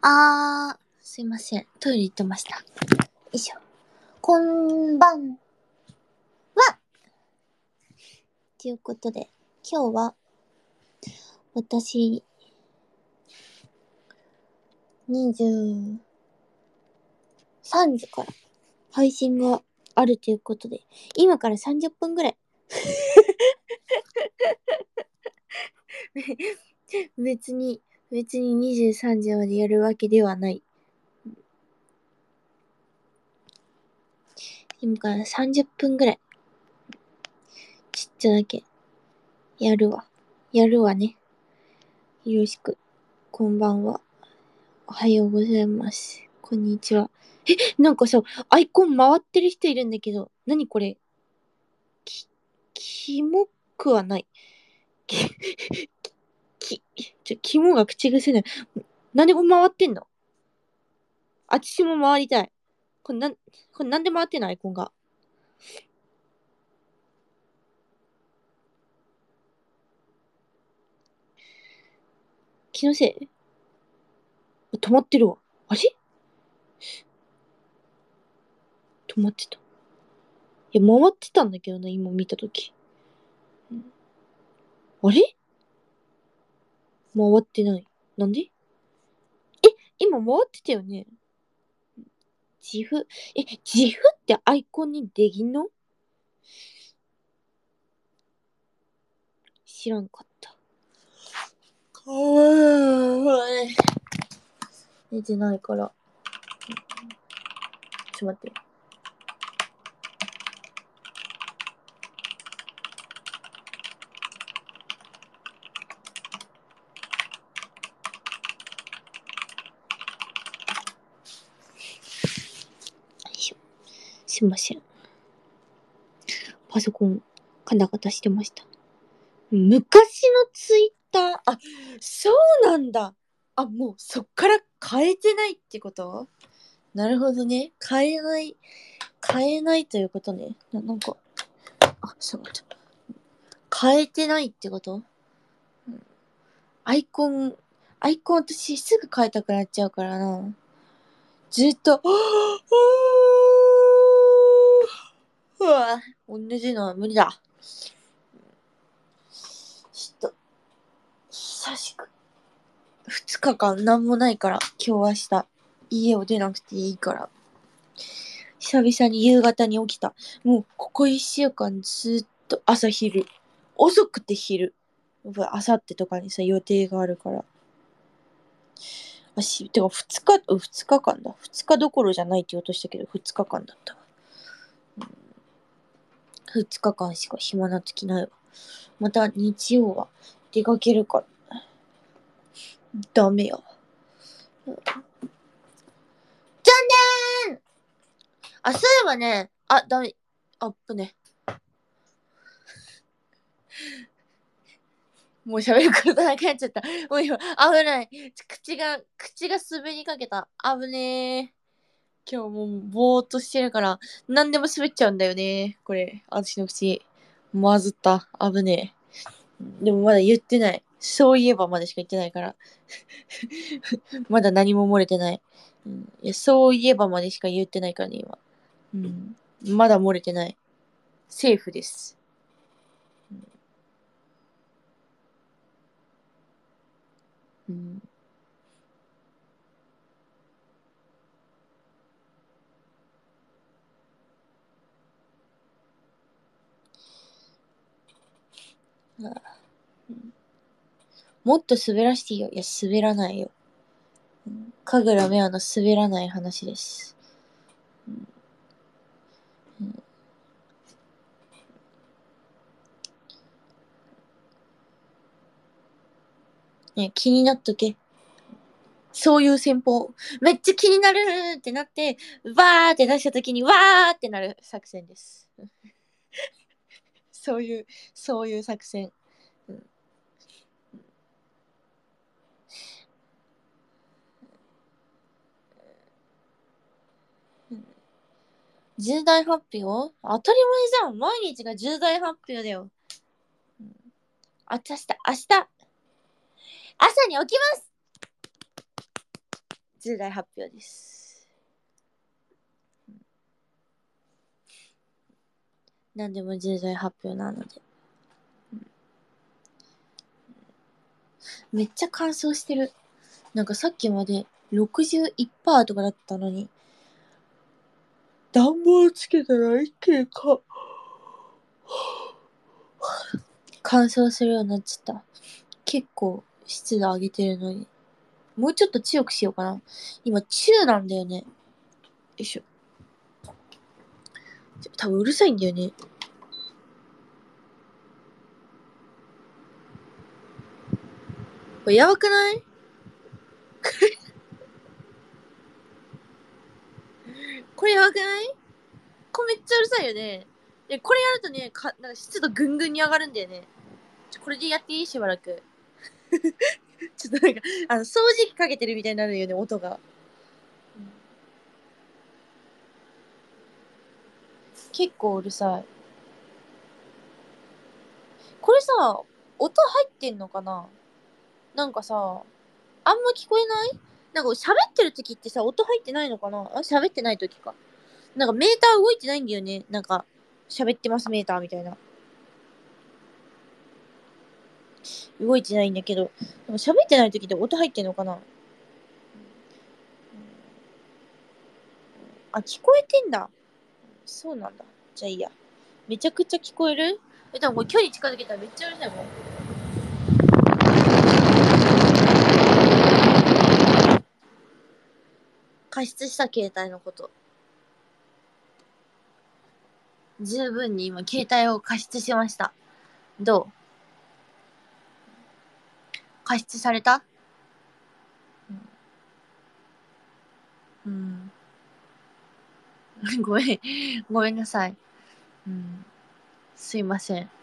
すいません。トイレ行ってました。よいしょ。こんばんは。ということで、今日は、私、23時から配信があるということで、今から30分ぐらい。別に23時までやるわけではない。今から30分ぐらい。ちっちゃだけ。やるわね。よろしく。こんばんは。おはようございます。こんにちは。なんかさ、アイコン回ってる人いるんだけど、何これ？キモくはない。キモが口癖ない。なんでこれ回ってんの？あちしも回りたい。これなんで回ってんのアイコンが。気のせい？止まってるわ。あれ？止まってた。いや、回ってたんだけどな、今見たとき。あれ？回ってない。なんで？今回ってたよね。自負ってアイコンにできんの？知らんかった。寝てないから。ちょっと待って。すいません。パソコン、カタカタしてました。昔のツイッター、そうなんだ。もうそっから変えてないってこと？なるほどね。変えないということね。なんか、そうだ。変えてないってこと？アイコン私すぐ変えたくなっちゃうからな。ずっと、うわ、同じのは無理だ。ちょっと、久しく、2日間なんもないから、今日明日、家を出なくていいから。久々に夕方に起きた。もう、ここ1週間ずっと朝昼。遅くて昼。明後日とかにさ、予定があるから。てか2日間だ。2日どころじゃないって言おうとしたけど、2日間だったわ。2日間しか暇な時ないわ。また日曜は出かけるから。ダメや。残念！そういえばね、ダメ。ね。もう喋ることなくなっちゃった。もう今、危ない。口が滑りかけた。危ねえ。今日もうぼーっとしてるから、何でも滑っちゃうんだよね。これ、私の口。まずった。危ねえ。でもまだ言ってない。そういえばまでしか言ってないから。まだ何も漏れてない。いや、そういえばまでしか言ってないからね、今。まだ漏れてない。セーフです。もっと滑らしていいよ。いや、滑らないよ。神楽メアの滑らない話です。ね、気になっとけ。そういう戦法。めっちゃ気になるってなって、わーって出したときに、わーってなる作戦です。そういう作戦。重大発表？当たり前じゃん。毎日が重大発表だよ。明日、朝に起きます！ 重大発表です。何でも重大発表なので。めっちゃ乾燥してる。なんかさっきまで61%とかだったのに、暖房つけたら一気に乾燥するようになっちゃった。結構湿度上げてるのに。もうちょっと強くしようかな。今、中なんだよね。よいしょ。多分うるさいんだよね。これやばくないこれやばくないこれめっちゃうるさいよね。で、これやるとね、なんか湿度ぐんぐんに上がるんだよね。これでやっていいしばらく。ちょっとなんか、掃除機かけてるみたいになるよね、音が。結構うるさい。これさ、音入ってんのかな？なんかさ、あんま聞こえない？なんか喋ってる時ってさ、音入ってないのかな？喋ってない時か。なんかメーター動いてないんだよね。なんか、喋ってますメーターみたいな。動いてないんだけど、喋ってない時って音入ってんのかな？あ、聞こえてんだ。そうなんだ。じゃあいいや。めちゃくちゃ聞こえる？でもこれ距離近づけたらめっちゃうるさいもん。加湿した携帯のこと。十分に今携帯を加湿しました。どう？加湿された？うん。ごめん。ごめんなさい。うん。すいません。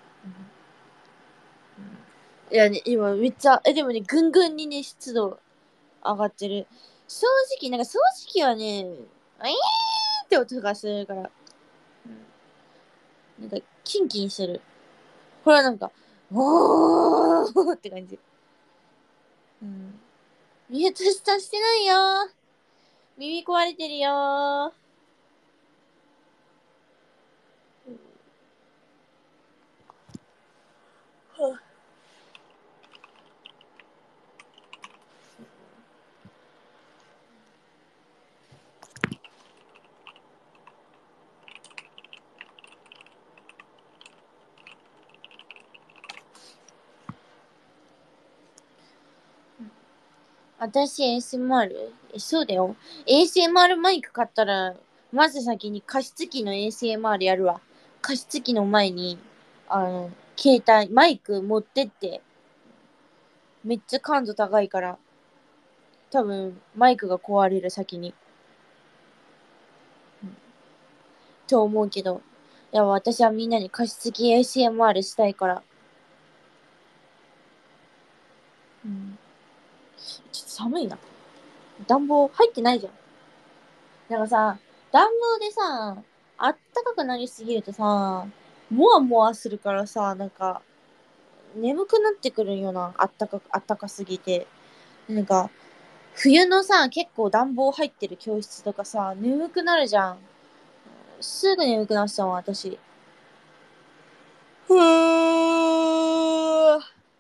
いやね、今めっちゃ、でもね、ぐんぐんにね、湿度上がってる。正直、なんか掃除機はね、って音がするから、なんかキンキンしてる。これはなんか、おーって感じ。うん。ミュートしてないよー。耳壊れてるよー。私 ASMR？ そうだよ。ASMR マイク買ったら、まず先に加湿器の ASMR やるわ。加湿器の前に、携帯、マイク持ってって、めっちゃ感度高いから、多分、マイクが壊れる先に。と思うけど。いや、私はみんなに加湿器 ASMR したいから。うん。ちょっと寒いな。暖房入ってないじゃん。なんかさ、暖房でさ、あったかくなりすぎるとさ、もわもわするからさ、なんか、眠くなってくるんよな。あったかすぎて。なんか、冬のさ、結構暖房入ってる教室とかさ、眠くなるじゃん。すぐ眠くなっちゃうわ、私。ふー。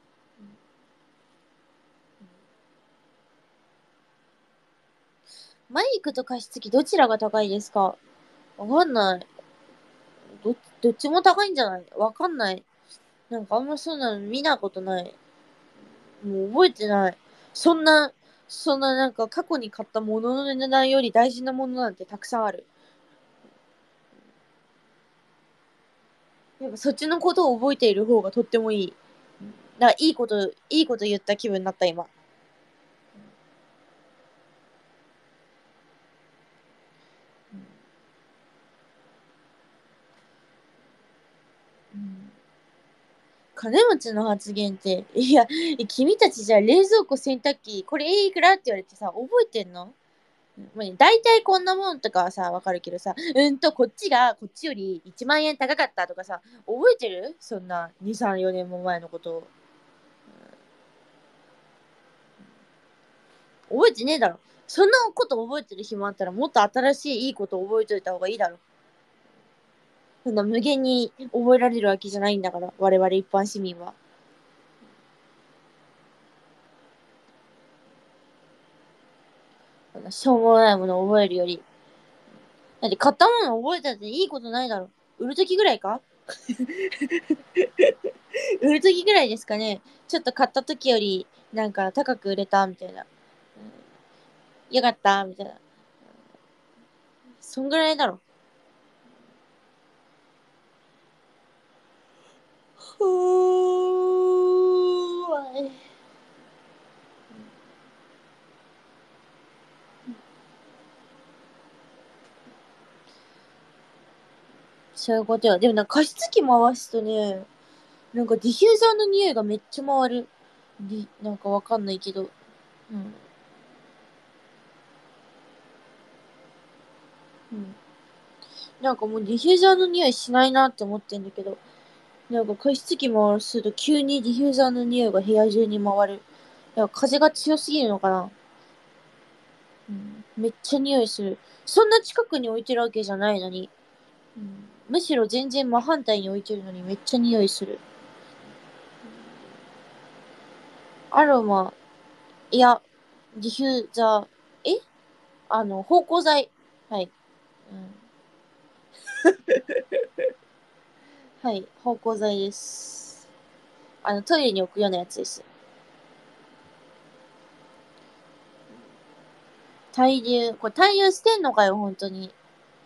マイクと加湿器どちらが高いですか？わかんない。どっちも高いんじゃない？わかんない。なんかあんまそうなの見たことない。もう覚えてない。そんな、そんななんか過去に買ったものの値段より大事なものなんてたくさんある。やっぱそっちのことを覚えている方がとってもいい。だからいいこと言った気分になった今。金持ちの発言って、いや、君たちじゃあ冷蔵庫洗濯機、これいくらって言われてさ、覚えてんの？大体こんなもんとかはさ、わかるけどさ、こっちがこっちより1万円高かったとかさ、覚えてる？そんな2、3、4年も前のことを。 覚えてねえだろ。そんなこと覚えてる暇あったらもっと新しいいいこと覚えといた方がいいだろ。そんな無限に覚えられるわけじゃないんだから、我々一般市民は。そんなしょうもないものを覚えるより。だって買ったものを覚えたっていいことないだろ。売るときぐらいか売るときぐらいですかね。ちょっと買ったときより、なんか高く売れたみたいな。よかったみたいな。そんぐらいだろ。ふーわい。そういうことよ。でもなんか加湿器回すとね、なんかディフューザーの匂いがめっちゃ回る。なんかわかんないけど。うん。うん。なんかもうディフューザーの匂いしないなって思ってんだけど、なんか加湿器回すと急にディフューザーの匂いが部屋中に回る。なんか風が強すぎるのかな。うん。めっちゃ匂いする。そんな近くに置いてるわけじゃないのに。うん、むしろ全然真反対に置いてるのにめっちゃ匂いする。アロマ、いや、ディフューザー、芳香剤。はい。うん、はい、芳香剤です。トイレに置くようなやつです。対流、これ対流してんのかよ、本当に。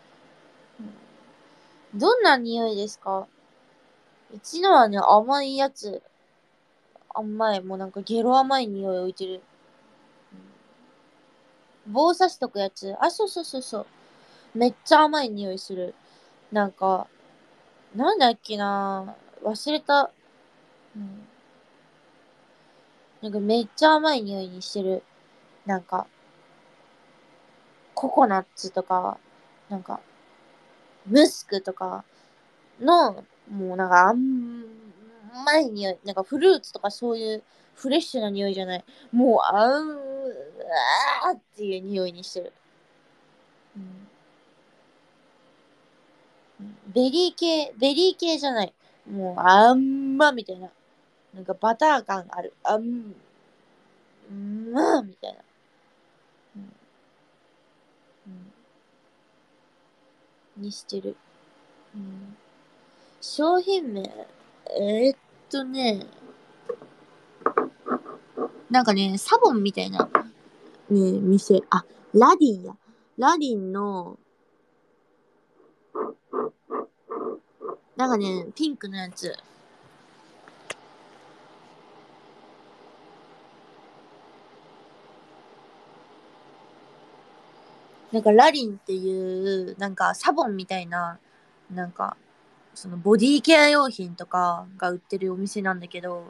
どんな匂いですか？うちのはね、甘いやつ。甘い。もうなんかゲロ甘い匂い置いてる。棒刺しとくやつ。あ、そうそうそうそう。めっちゃ甘い匂いする。なんか、なんだっけな忘れた。うん。なんかめっちゃ甘い匂いにしてる。なんか、ココナッツとか、なんか、ムスクとかの、もうなんか甘い匂い。なんかフルーツとかそういうフレッシュな匂いじゃない。もう、あーっていう匂いにしてる。うん。ベリー系じゃない。もう、あんまみたいな。なんかバター感ある。みたいな。うん。にしてる。うん。商品名、えーっね、なんかね、サボンみたいな、ね、店、ラディンや。ラディンの、なんかね、ピンクのやつ。なんかラディンっていう、なんかサボンみたいな、なんか、そのボディケア用品とかが売ってるお店なんだけど、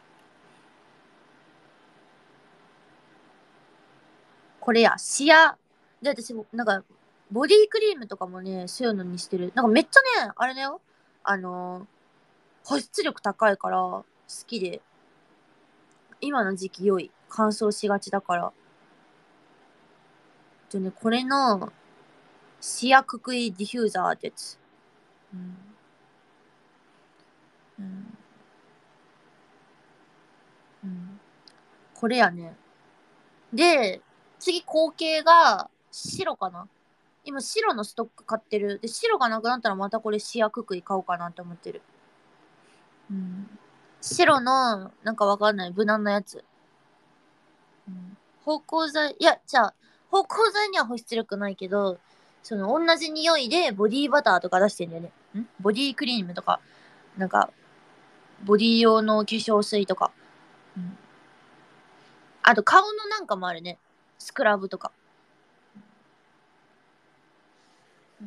これや、で、私も、なんか、ボディクリームとかもね、そういうのにしてる。なんかめっちゃね、あれだよ。あの保湿力高いから好きで、今の時期良い。乾燥しがちだから。これの、シアククイディフューザーってやつ。うん。うん。うん。これやね。で、次後継が白かな。今白のストック買ってる。で、白がなくなったらまたこれシアククイ買おうかなって思ってる。うん。白の、なんかわかんない無難なやつ。うん。芳香剤、いや、じゃあ、芳香剤には保湿力ないけど、その同じ匂いでボディバターとか出してんだよね。ボディクリームとか、なんか、ボディ用の化粧水とか。うん。あと顔のなんかもあるね。スクラブとか。うん。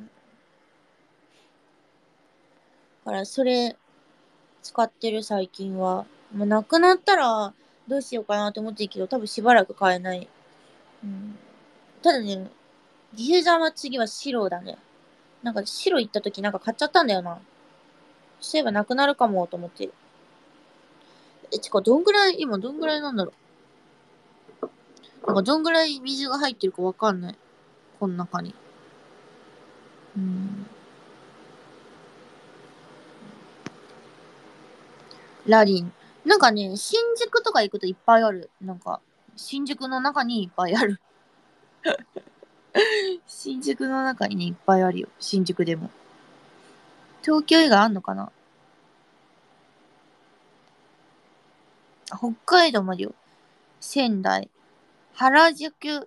だからそれ使ってる最近は。もうなくなったらどうしようかなと思ってるけど、多分しばらく買えない。うん。ただね、ディフューザーは次は白だね。なんか白行った時なんか買っちゃったんだよな。そういえばなくなるかもと思って。どんぐらいなんだろう。 なんかどんぐらい水が入ってるかわかんない。この中に。ラリン。なんかね、新宿とか行くといっぱいある。なんか、新宿の中にいっぱいある。新宿の中にね、いっぱいあるよ。新宿でも。東京以外あんのかな。北海道までよ。仙台、原宿、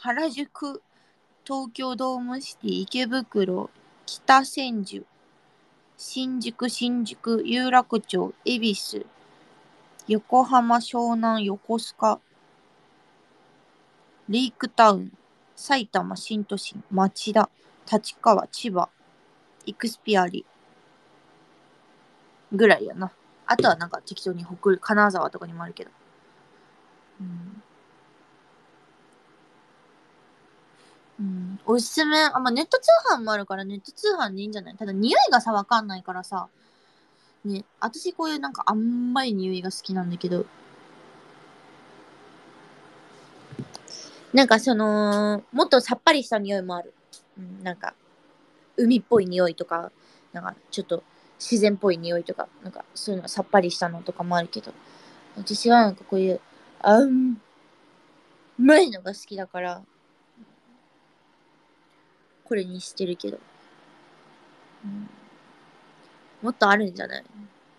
東京ドームシティ、池袋、北千住、新宿、有楽町、恵比寿、横浜、湘南、横須賀、レイクタウン、埼玉、新都心、町田、立川、千葉、イクスピアリぐらいやな。あとはなんか適当に金沢とかにもあるけど。おすすめ。ネット通販もあるからネット通販でいいんじゃない？ただ匂いがさ、わかんないからさ。ね、私こういうなんか甘い匂いが好きなんだけど。なんかもっとさっぱりした匂いもある。なんか、海っぽい匂いとか、なんかちょっと自然っぽい匂いとか、なんかそういうのさっぱりしたのとかもあるけど。私はなんかこういう、甘いのが好きだから、これにしてるけど。もっとあるんじゃない？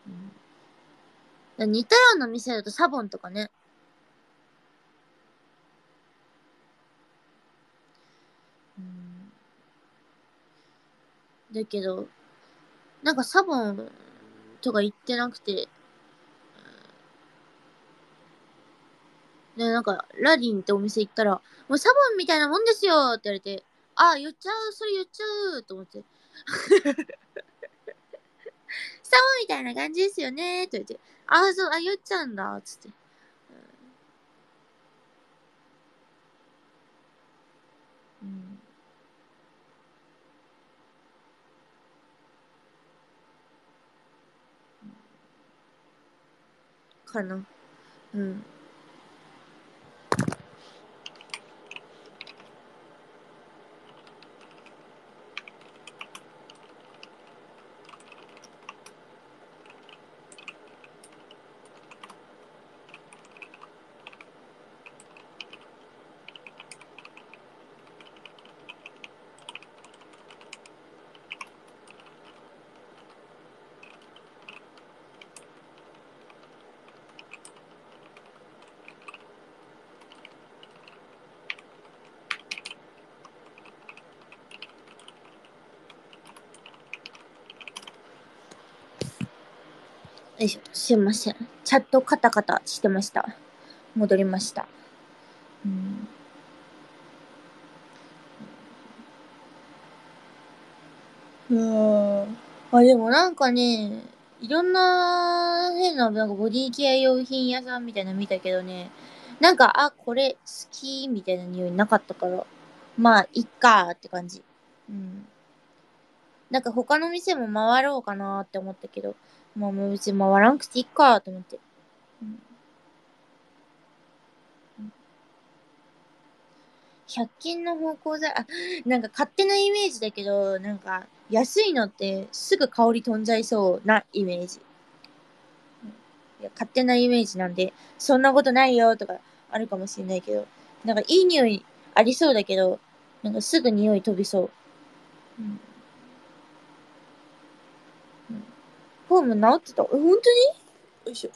似たような店だとサボンとかね。だけど、なんかサボンとか行ってなくて、で、なんか、ラディンってお店行ったら、もうサボンみたいなもんですよって言われて、あ、言っちゃう、それ言っちゃうと思って。サボンみたいな感じですよねって言って、あ、そう、あ、言っちゃうんだ、つって。かな。うん。よいしょ、すいません。チャットカタカタしてました。戻りました。でもなんかね、いろんな変な、なんかボディケア用品屋さんみたいなの見たけどね、なんか、あ、これ好きみたいな匂いなかったから、まあ、いっかーって感じ。なんか他の店も回ろうかなーって思ったけど、まあもう別に回らんくていいかーと思って。100均の芳香剤、なんか勝手なイメージだけど、なんか安いのってすぐ香り飛んじゃいそうなイメージ。いや、勝手なイメージなんで、そんなことないよとかあるかもしれないけど、なんかいい匂いありそうだけど、なんかすぐ匂い飛びそう。フォーム治ってた。本当に？よいしょ。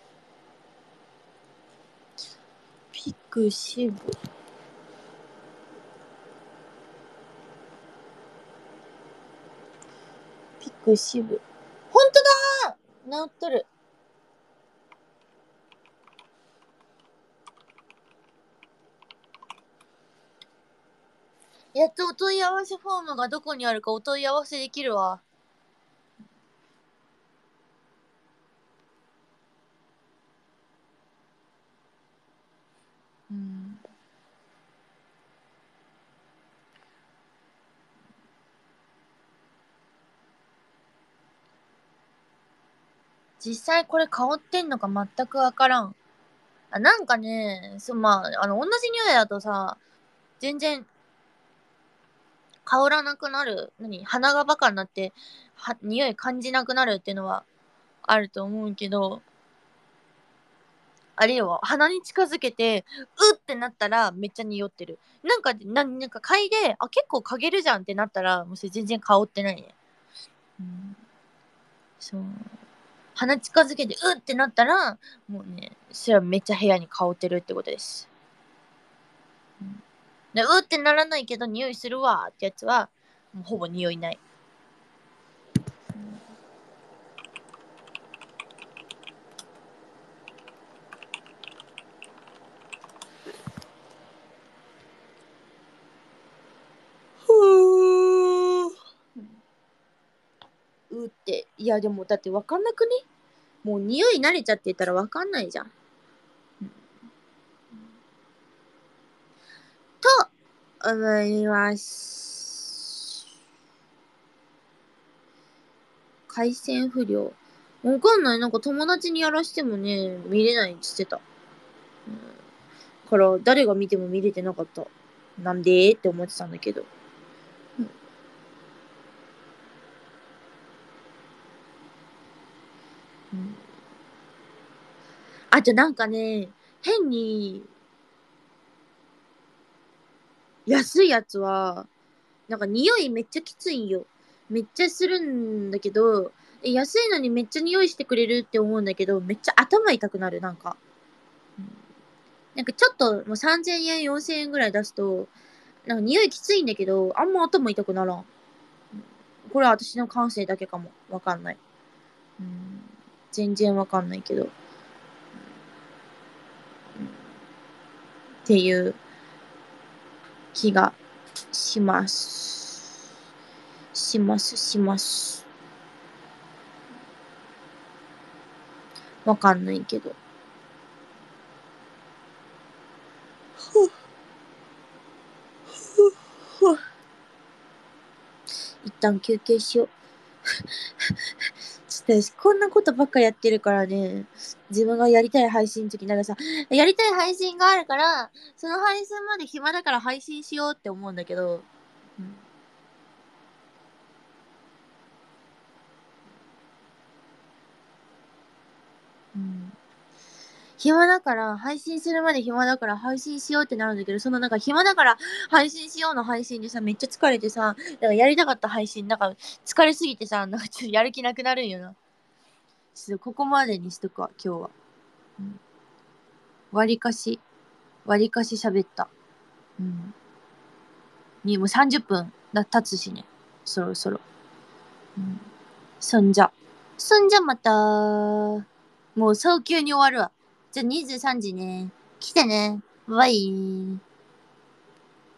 ピクシブ。ピクシブ。ほんとだー治っとる。やっとお問い合わせフォームがどこにあるかお問い合わせできるわ。実際これ香ってんのか全くわからん。 なんかね、まあ、同じ匂いだとさ、全然、香らなくなる、鼻がバカになって、匂い感じなくなるっていうのはあると思うけど、あれよ、鼻に近づけて、うってなったらめっちゃ匂ってる。なんか嗅いで、結構嗅げるじゃんってなったら、もうそれ全然香ってないね。うん、そう。鼻近づけて、うってなったら、もうね、それはめっちゃ部屋に香ってるってことです。で、うってならないけど匂いするわってやつは、もうほぼ匂いない。って。いや、でもだってわかんなくね？もう匂い慣れちゃってたらわかんないじゃん。と、思います。回線不良。わかんない。なんか友達にやらしてもね、見れないって言ってた。から、誰が見ても見れてなかった。なんでって思ってたんだけど。うん、あとなんかね、変に、安いやつは、なんか匂いめっちゃきついんよ。めっちゃするんだけど、安いのにめっちゃ匂いしてくれるって思うんだけど、めっちゃ頭痛くなる、なんか。なんかちょっともう3000円、4000円ぐらい出すと、なんか匂いきついんだけど、あんま頭痛くならん。これは私の感性だけかも。わかんない。全然わかんないけど。っていう気がします。します。わかんないけど。一旦休憩しよう。ちょっと私こんなことばっかやってるからね、自分がやりたい配信の時なんかさ、やりたい配信があるから、その配信まで暇だから配信しようって思うんだけど、暇だから、配信するまで暇だから配信しようってなるんだけど、そのなんか暇だから配信しようの配信でさ、めっちゃ疲れてさ、だからやりたかった配信、なんか疲れすぎてさ、なんかちょっとやる気なくなるんよな。ちょっとここまでにしとくわ、今日は。わりかし喋った。もう30分経つしね。そろそろ。そんじゃ。また。もう早急に終わるわ。じゃあ23時ね。来てね。バイ。